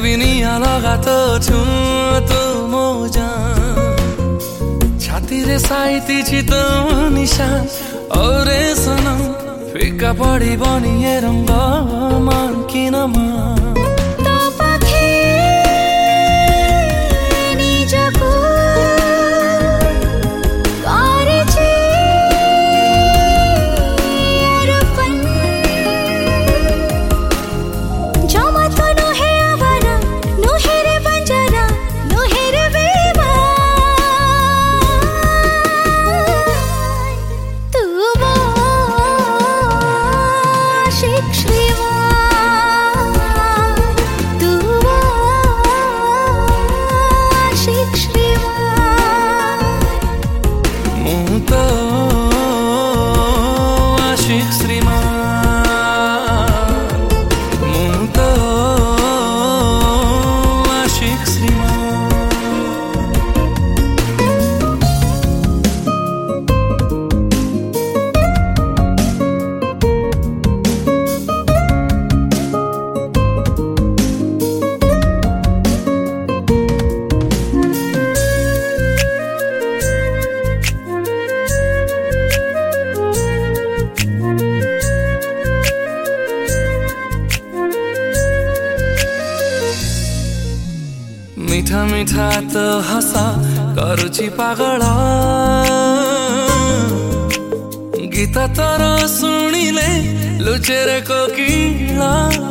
भी निया लगा तो छू तो मोजा छातीरे साइती छितो निशान औरे सनम फिका पड़ी बनिए रंग मान किनमा मीठा मीठा तो हसा करुची पागल गीत तर शुणिले लुचेरे कोकिला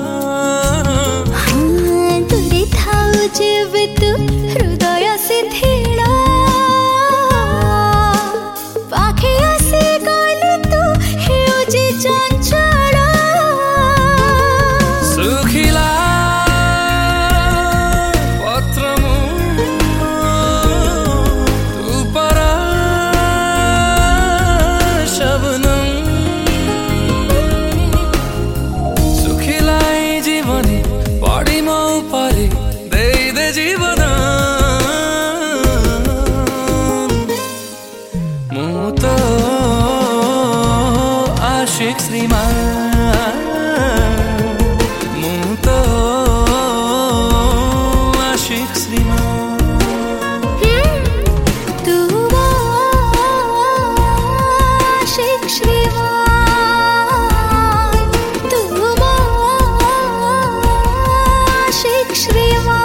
तुरी थाउ जेबे तू हृदय शिथिला पाखे आसी गले तू हेउजी चंचल सुखिला जीवन मु तो आशिक श्रीमान मु तो आशिक श्रीमान तू आशिक श्रीमान तू आशिक श्रीमान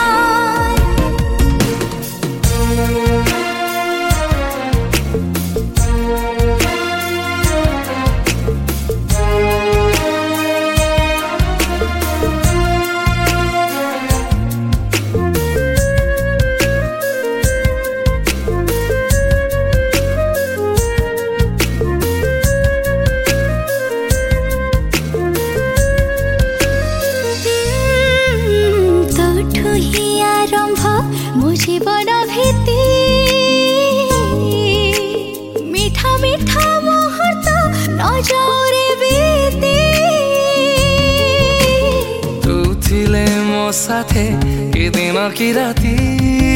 मो जीवन भीति मीठा मीठा मुहूर्त न जाऊ रे बीती तू थिले मो साथे कि दिन कि राती